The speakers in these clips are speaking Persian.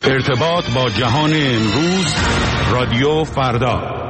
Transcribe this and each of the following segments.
ارتباط با جهان امروز، رادیو فردا.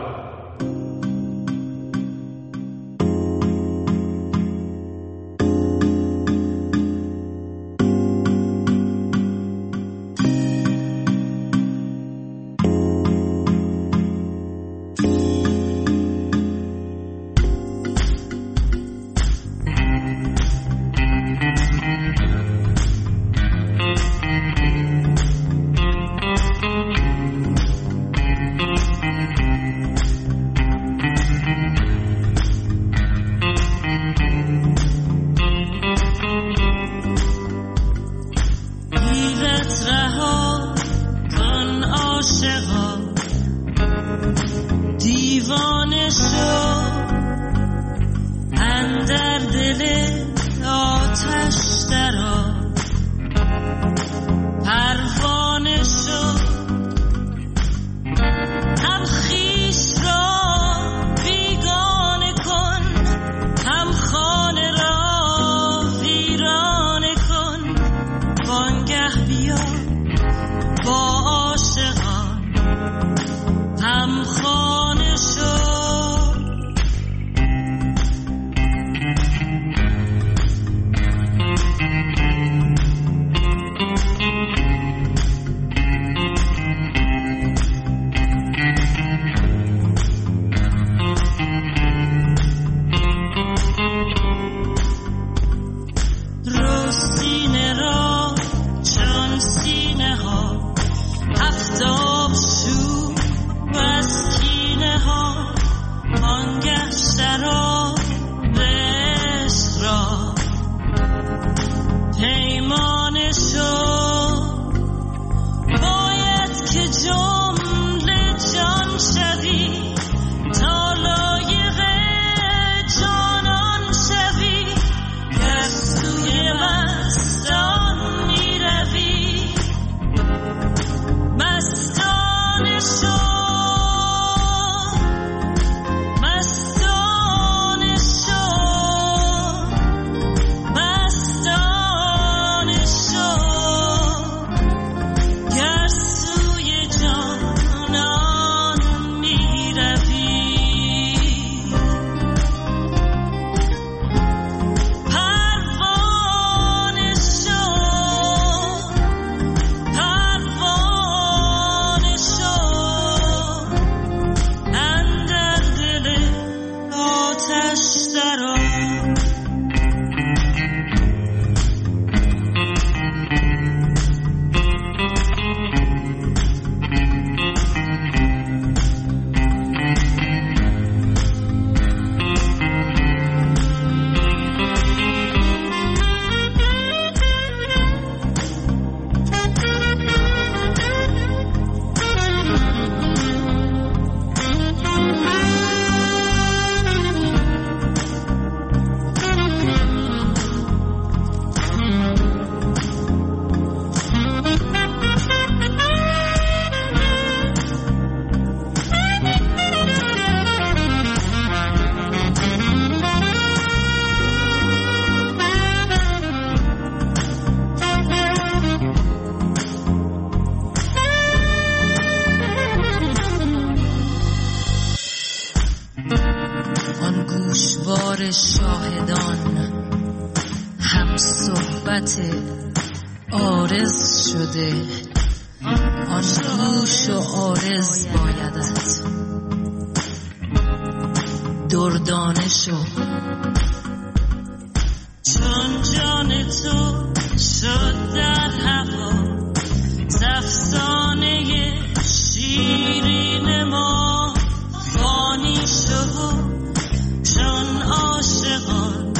شاهدان هم صحبت عارض شده، آن گوش و عارض بایدت دردانه شو، چون جان تو شد در هوا زفسانه شیرین ما فانی شو، چون عاشقان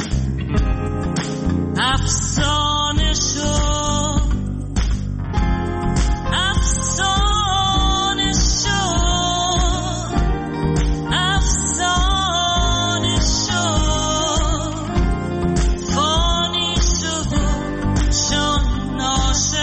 افسانه شو، افسانه شو، افسانه شو، فانی شو چون عاشقان.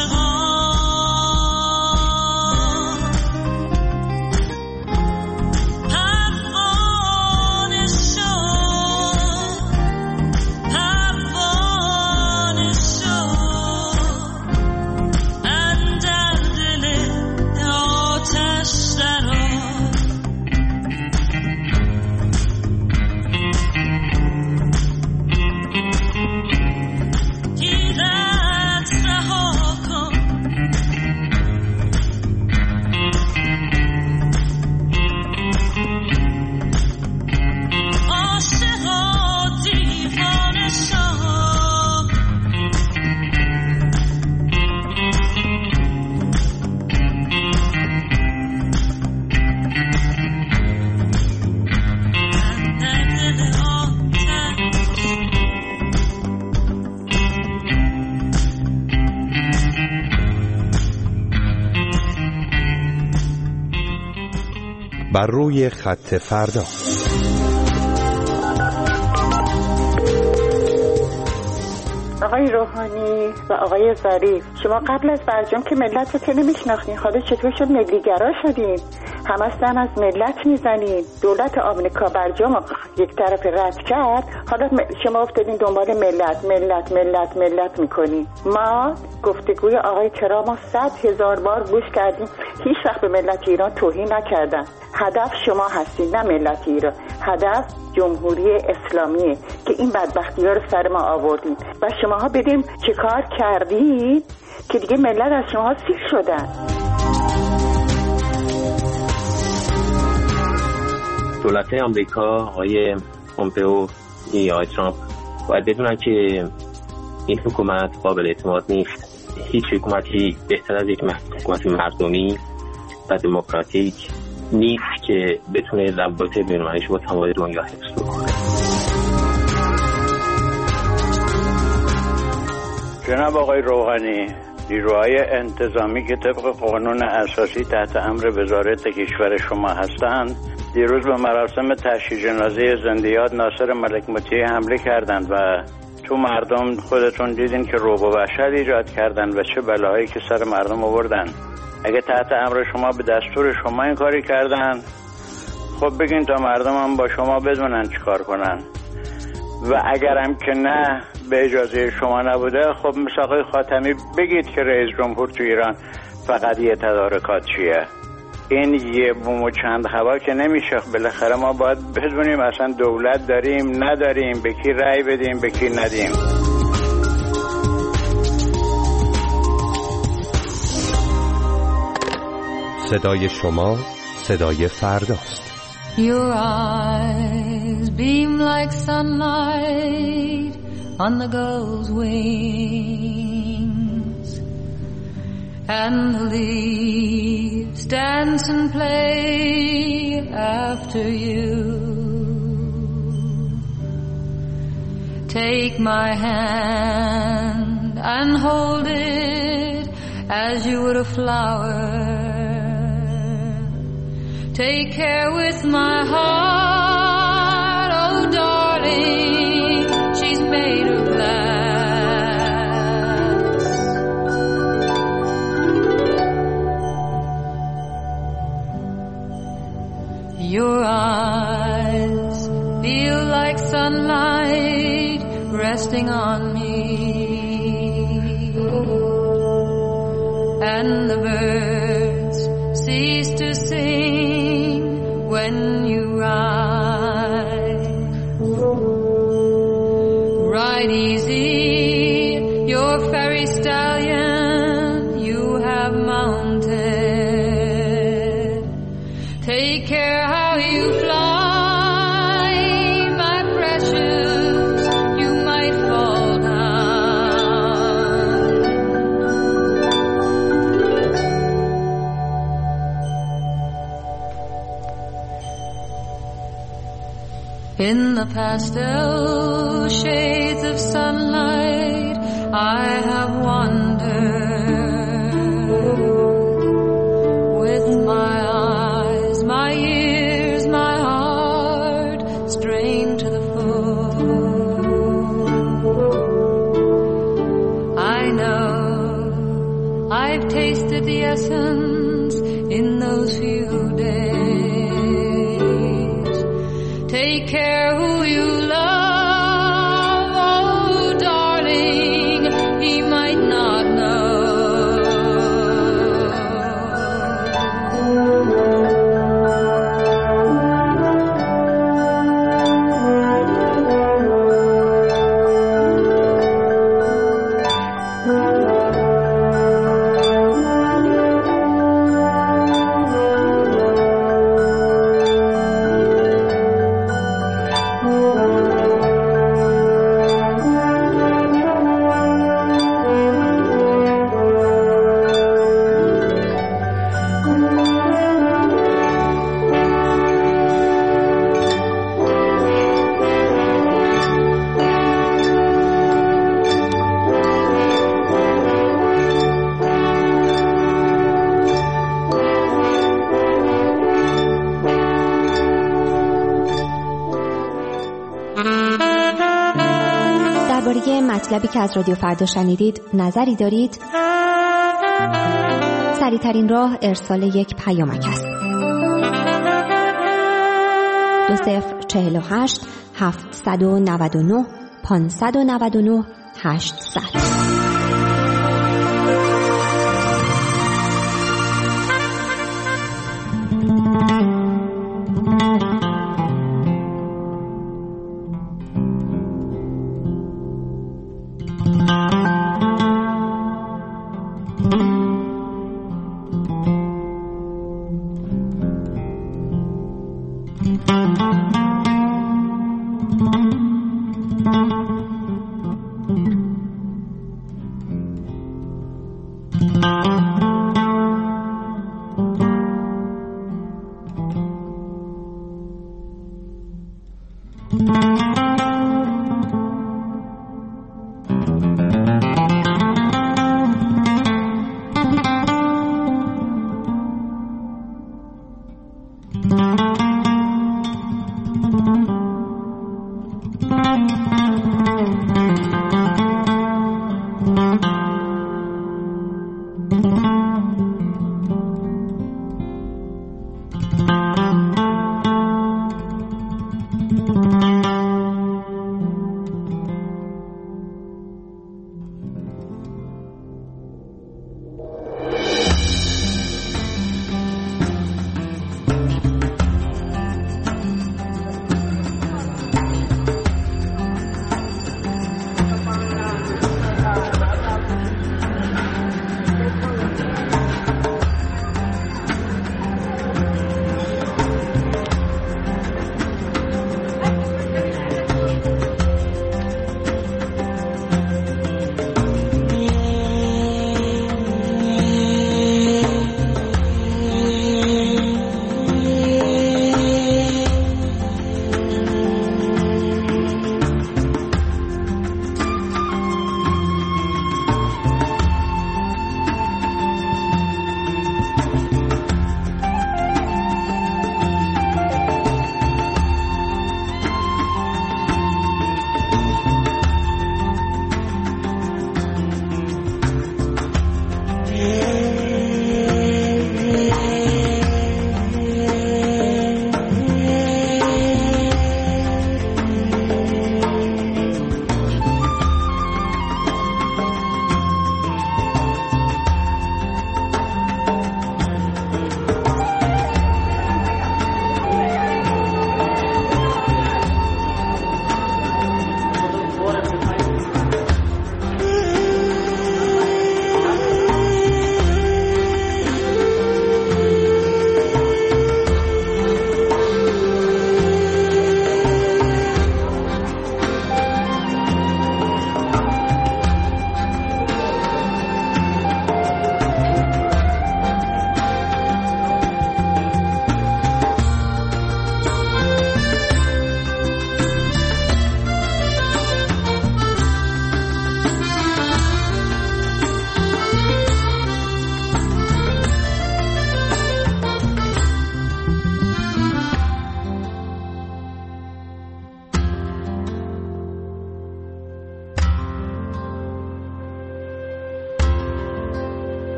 بر روی خط فردا. آقای روحانی و آقای ظریف، شما قبل از برجام که ملت رو نمیشناختین، حالا چطور شد ملیگرا شدین؟ همه سن از ملت میزنین. دولت آمریکا برجام یک طرف رد کرد، حالا شما افتادین دنبال ملت ملت ملت ملت میکنین. ما گفتگوی آقای ترامپ 100,000 بار گوش کردیم، هیچ وقت به ملت ایران توهین نکردن. هدف شما هستید نه ملت ایران، هدف جمهوری اسلامیه که این بدبختی ها رو سر ما آوردین و شماها بدیم چه کار کردید که دیگه ملت از شما سیر شدن. دولت آمریکا، آقای پومپئو یا آقای ترامپ باید بدونن که این حکومت قابل اعتماد نیست. هیچ حکومتی بهتر از یک حکومت مردمی و دموکراتیک نیست که بتونه روابط بین‌المللیش با تمام دنیا حفظ کنه. جناب آقای روحانی، نیروهای انتظامی که طبق قانون اساسی تحت امر وزارت کشور شما هستند، دیروز به مراسم تشییع جنازه زنده‌یاد ناصر ملک مطیع حمله کردند و تو مردم خودتون دیدین که رعب و وحشت ایجاد کردن و چه بلاهایی که سر مردم آوردن. اگه تحت امر شما به دستور شما این کاری کردن، خب بگین تا مردم هم با شما بدونن چی کار کنن. و اگرم که نه به اجازه شما نبوده، خب مثل آقای خاتمی بگید که رئیس جمهور تو ایران فقط یه تدارکات چیه. این یه بوم و چند هوا که نمیشه. بالاخره ما باید بدونیم اصلا دولت داریم نداریم، به کی رأی بدیم به کی ندیم. صدای شما صدای فرداست. Your eyes beam like sunlight on the gull's wings, and the leaves dance and play after you. Take my hand and hold it as you would a flower. Take care with my heart, oh darling, she's made of glass. Your eyes feel like sunlight resting on me, and the birds cease to sing when you ride. Ride easy, your fairy stallion you have mounted. Take care how you fly, my precious, you might fall down. In the pastel shades of sunlight, I have wandered with my eyes, my ears, my heart strained to the full. I know I've tasted the essence in those few days. Take care who you love, oh darling, he might not know. مطلبی که از رادیو فردا شنیدید نظری دارید؟ سریع‌ترین راه ارسال یک پیامک است. 2048 799 599 800.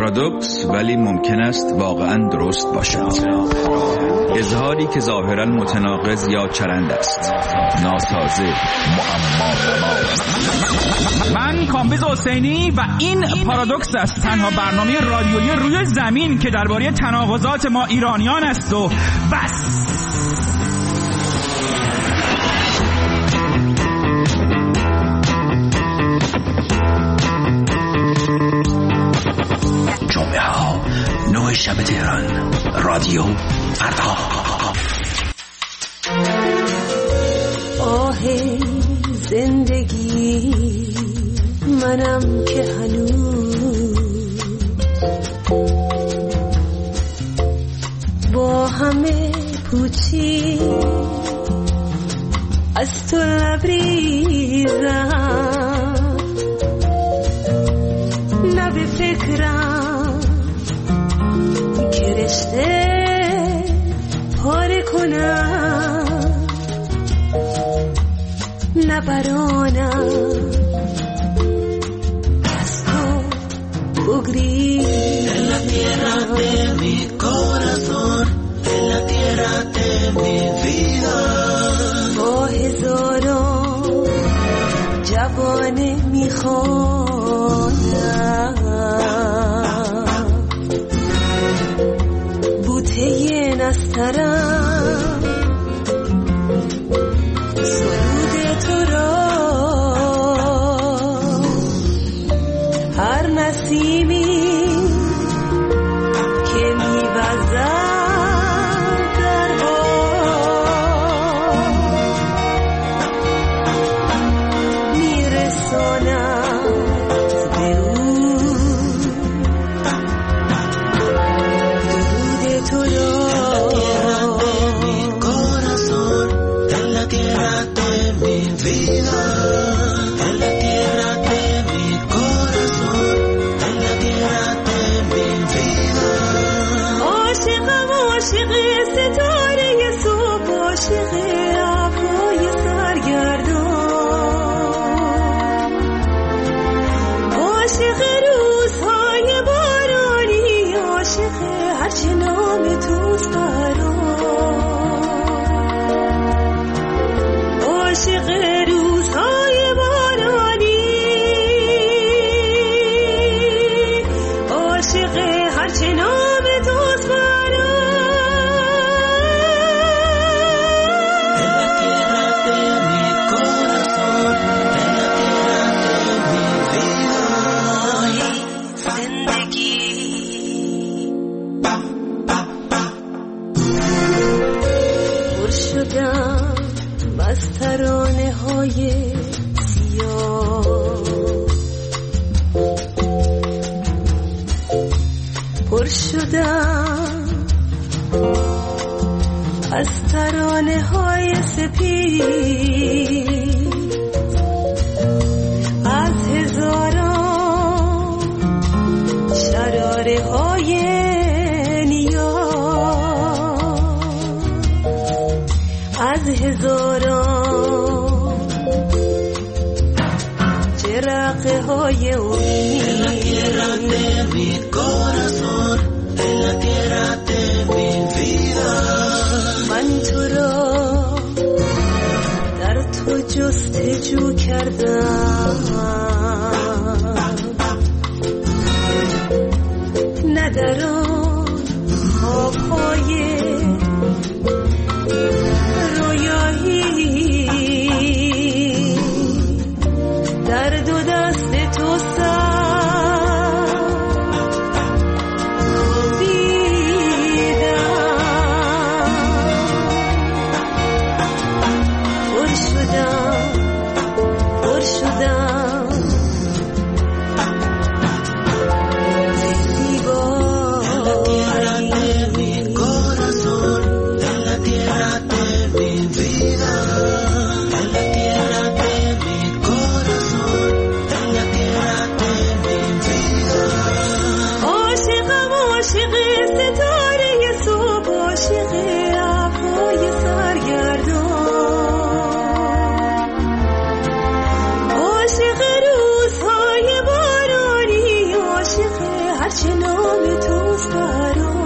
پارادوکس ولی ممکن است واقعا درست باشد. اظهاری که ظاهرا متناقض یا چرند است، ناسازه، معما. من کامبیز حسینی و این پارادوکس است، تنها برنامه رادیویی روی زمین که درباره تناقضات ما ایرانیان است و بس. جمعه ها 9 شب تهران، رادیو فردا. آه زندگی منم که هنوز با همه پوچی از تو لبریزم، نه به فکرم که رشته پاره کنم، نه برانم از تو بگریزم. En la tierra de mi corazón, en la tierra de mi vida. با هزاران جوانه میخوانم بوته نسترم سرود تو را، هر نسیمی که میوزد در باد میرسانم به او درود تو را. از ترانه های سپید، از هزاران شراره های نیاز، از هزاران جرقه های امید. من تو را در تو جستجو کردم، نه در آن خوابهای رویایی، در دو دست تو هرچه نام توست برام.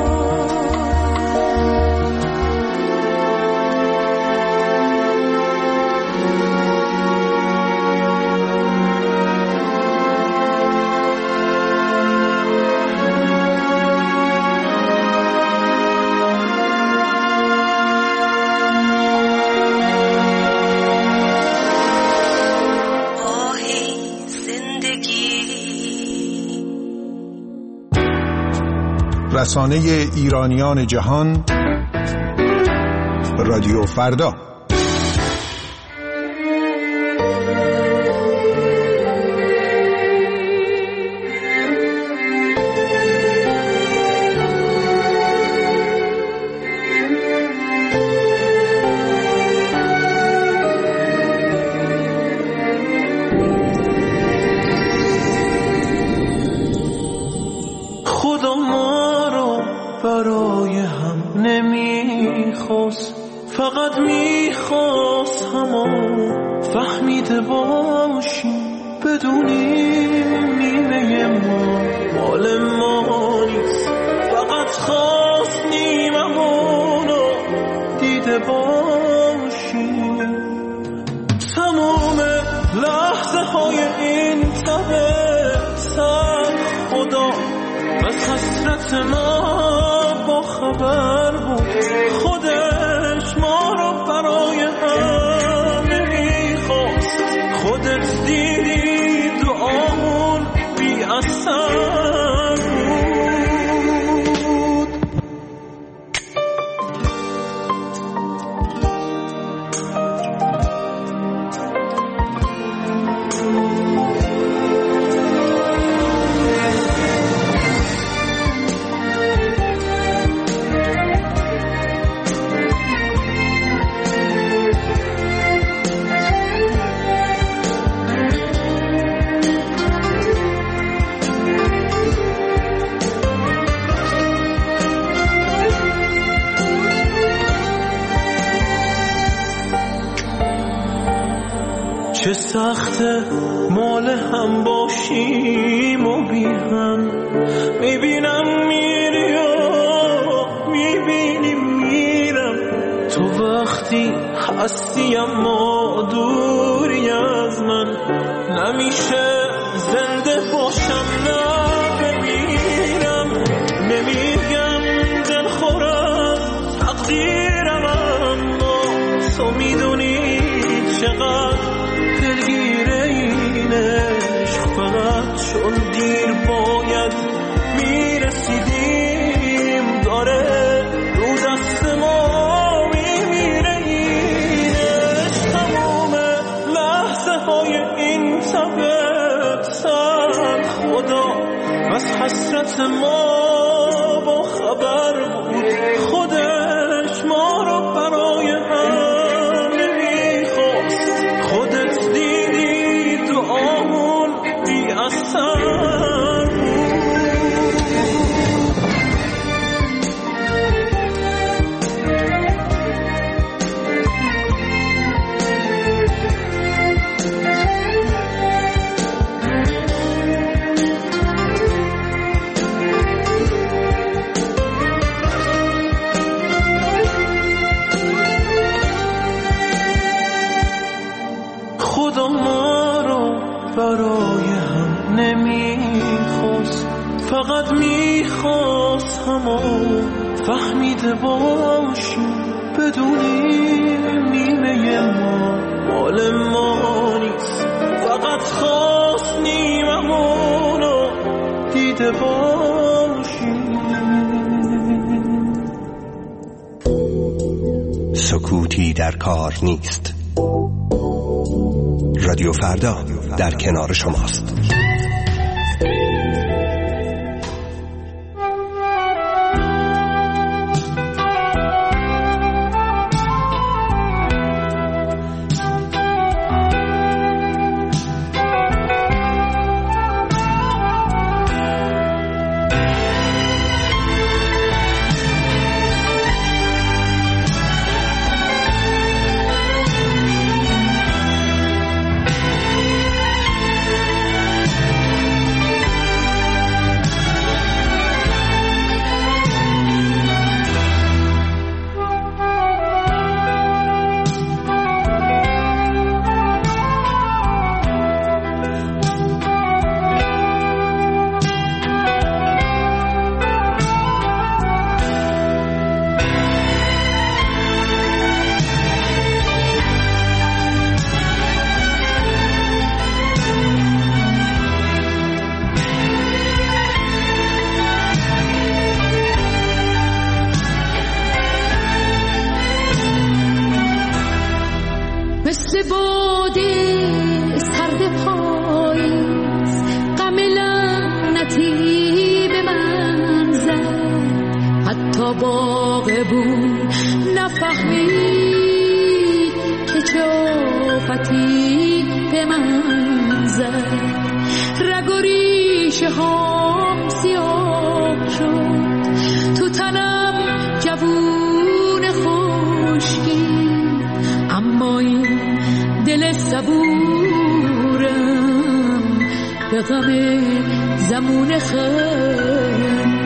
رسانه ایرانیان جهان، رادیو فردا. برای هم نمیخواست، فقط میخواست همون فهمیده باشیم، بدونیم نیمه ما مال ما نیست، فقط خواست نیممونو دیده باشیم. تموم لحظه های این تبستان خدا از حسرت ما با خبر بود، خودش ما رو برای هم نمیخواست، خودت دیدی دعامون بی اثر بود. چه سخته مال هم باشیم و بی هم، میبینم میری و میبینی میرم، تو وقتی هستی اما دوری از من، نمیشه زنده باشم نه بمیرم، نمیگم دلخورم تقدیرم، اما تو میدونی چقدر دلگیره این عشق، فقط چون دیر باید میرسیدیم، داره رو دست ما میمیره این عشق. تمام لحظه های این تبستان خدا از حسرت ما با خبر بود، خودش ما رو برای هم نمیخواست، خودت دیدی دعامون بی اثر بود. خدا ما رو برای هم نمیخواست، فقط میخواست همون فهمیده باشیم، بدونیم نیمه ما مال ما نیست، فقط خواست نیممونو دیده باشیم. سکوتی در کار نیست. رادیو فردا در کنار شماست. باغبون نفهمید که چوفتی به من زد، رگ و ریشه هام سیاه شد، تو تنم جوون خشکی، اما این دل صبورم به غم زمون خندی.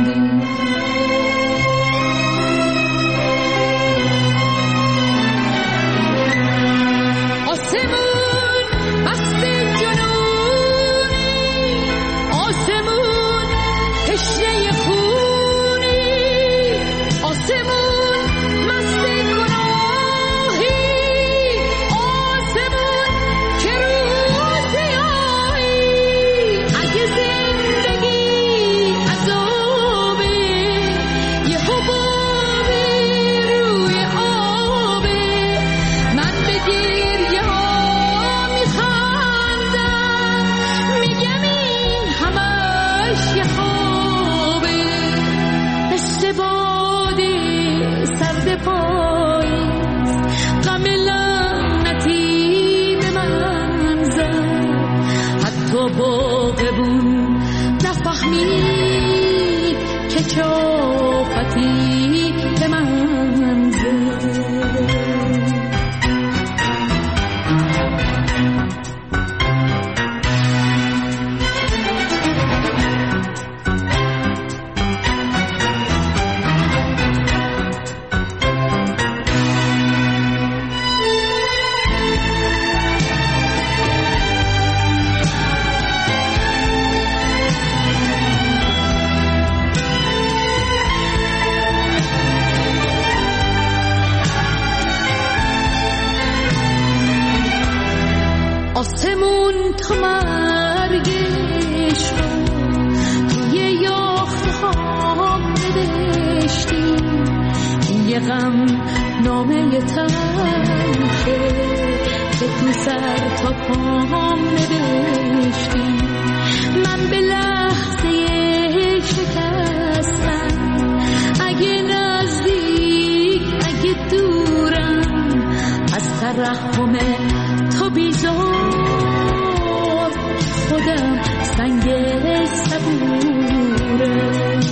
آسمون مست جنونی، آسمون تشنه خونی، آسمون مست گناهی، آسمون که روز سیاهی. اگه زندگی عذابه، یه حبابی روی آبه، من به گریه ها میخندم، میگم این همش یه خوابه. مثل بادی سرد پاییز غم لعنتی به من زد، حتی باغبون نفهمید که چوفتی به من زد. آسمون تا مرگش رو توی یاخته ها نوشتی، یه غم نامه تلخه که تو سر تا پام نوشتی. من به لحظه شکستم، اگه نزدیک اگه دورم، از ترحم تو بیزار خودم سنگ صبورم.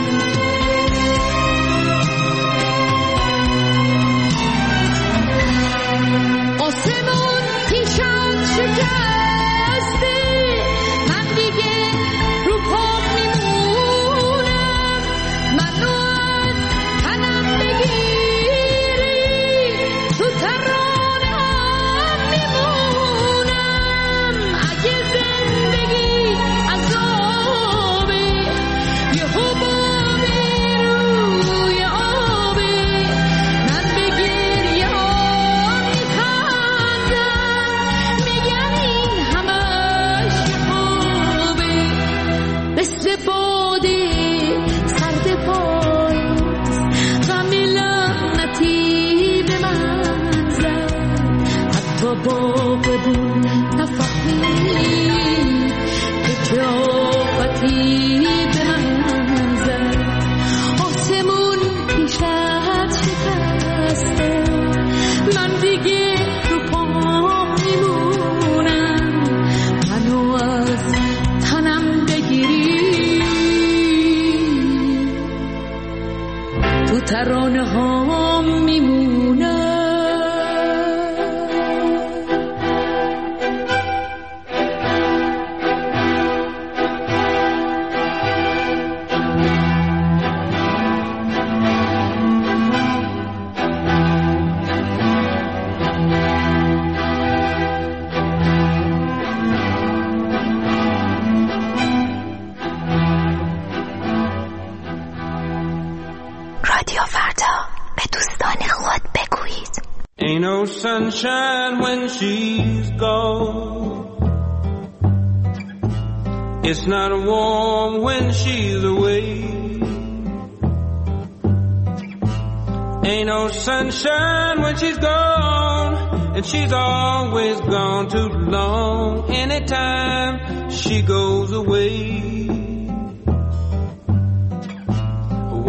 آسمون پیشم شکسته، من دیگه رو پام میمونم، منو از تنم بگیری تو ترانه‌ام میمونم. اگه زندگی عذابه، یه حبابی روی آبه، من به گریه ها میخندم، میگم این همش یه خوابه. مثل باده سرد پاییز غم لعنتی به من زد، حتی باغبون نفهمید که چوفتی به من زد. آسمون پیشت شکسته، من دیگه رو پام میمونم، منو از تنم بگیری تو ترانه ها میمونم. رادیو فردا، به دوستان خود بگویید. Ain't no sunshine when she's gone, it's not warm when she's away, ain't no sunshine when she's gone, and she's always gone too long. Anytime she goes away,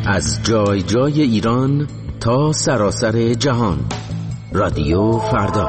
از جای جای ایران تا سراسر جهان. رادیو فردا.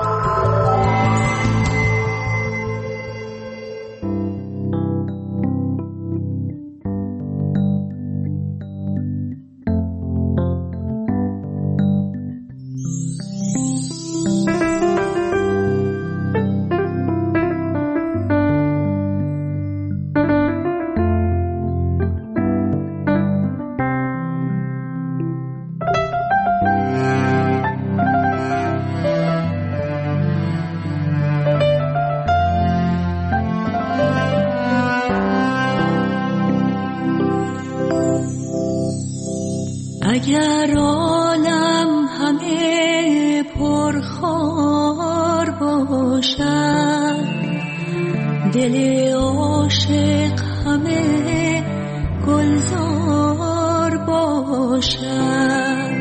اگر عالم همه پرخار باشد، دل عاشق همه گلزار باشد،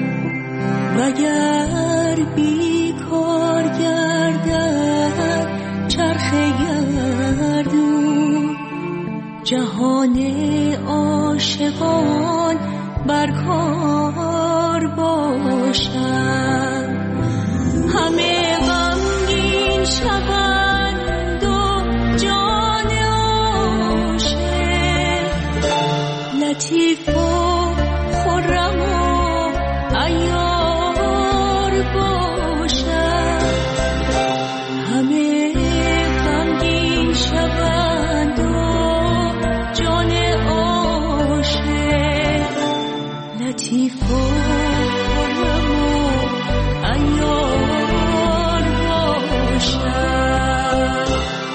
وگر بیکار گردد چرخ گردون، جهان عاشقان برکار باشد. همه غمگین شوند و جان عاشق لطیف و خرم و عیار باشد. همه غمگین شوند و جان لطیف و خرم و عیار باشد.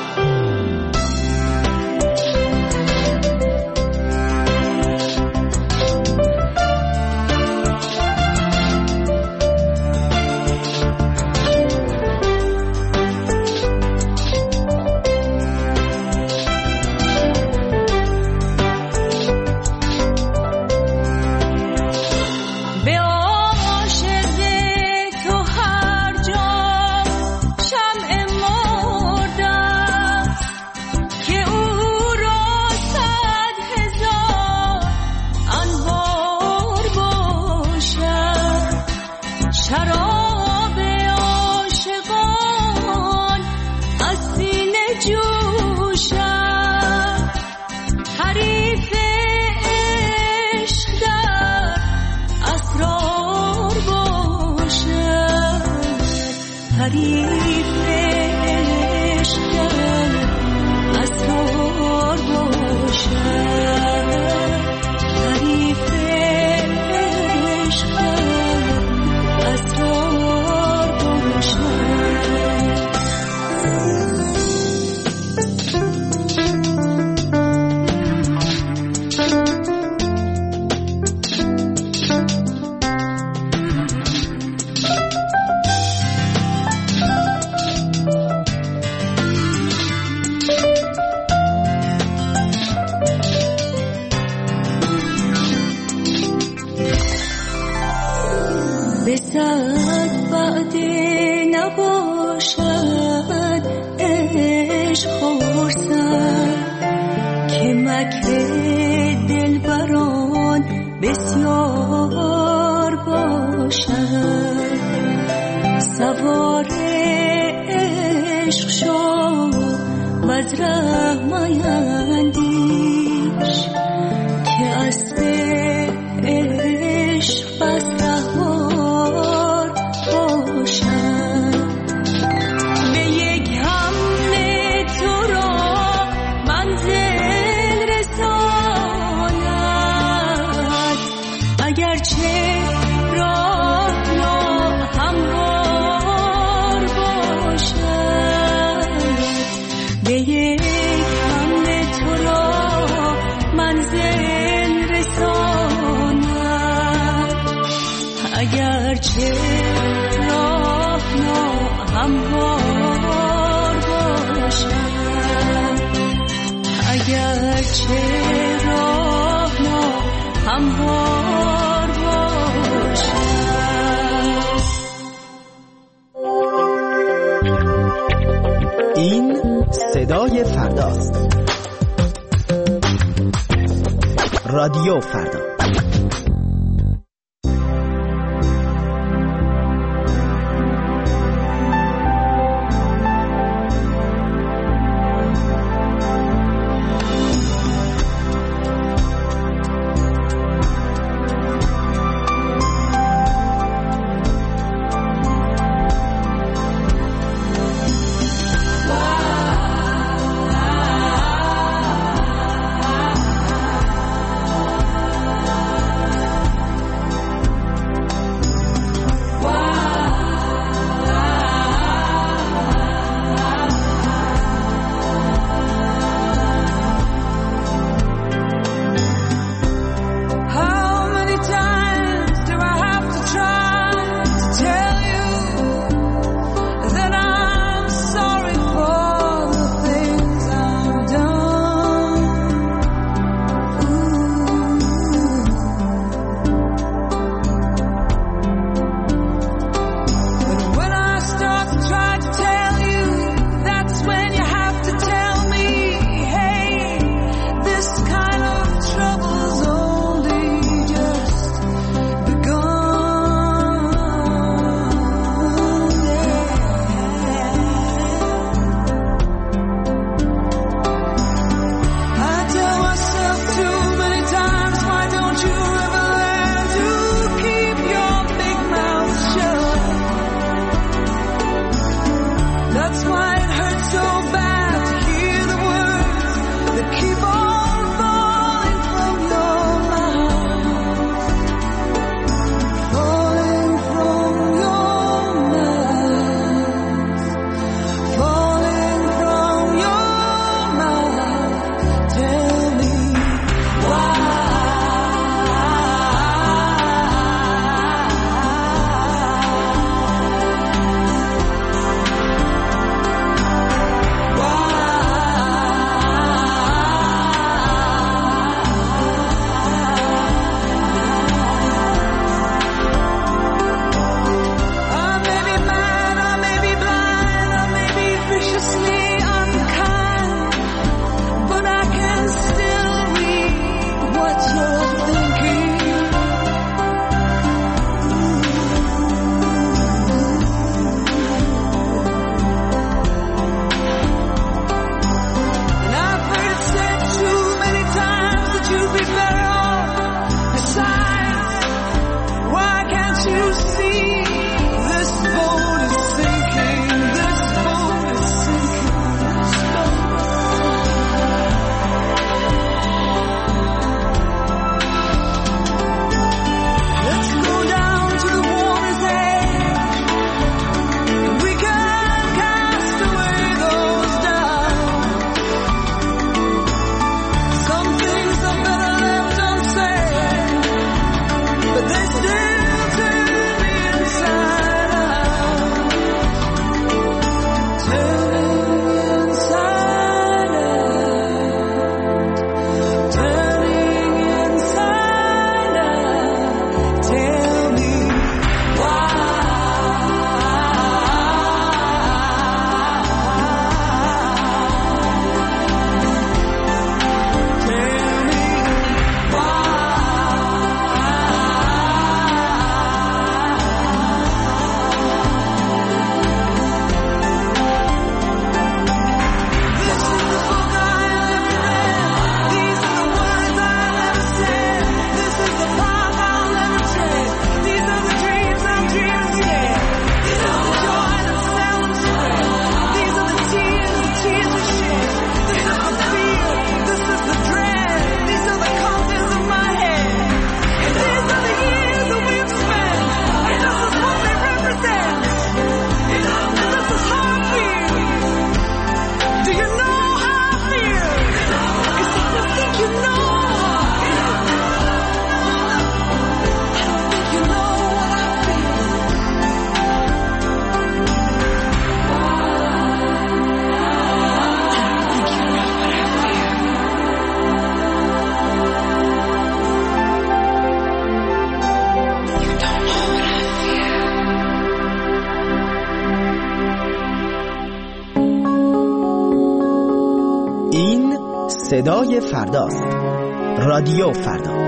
شراب عاشقان از سینه جوشد، حریف عشق در اسرار باشد، حریف عشق در اسرار باشد، حریف عشق اسرار باشد. بسد وعده نباشد عشق خورسد، که مکر دلبران بسیار باشد. سوار عشق شو وز ره میندیش، که اسب عشق بس رهوار باشد. به یک حمله تو را منزل رساند، اگرچه راه ناهموار باشد. به یک حمله تو را منزل رساند، اگرچه راه ناهموار باشد، اگرچه راه ناهموار باشد. این صدای فرداست. رادیو فردا. صدای فرداست. رادیو فردا.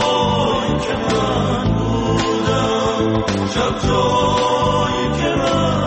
جایی که من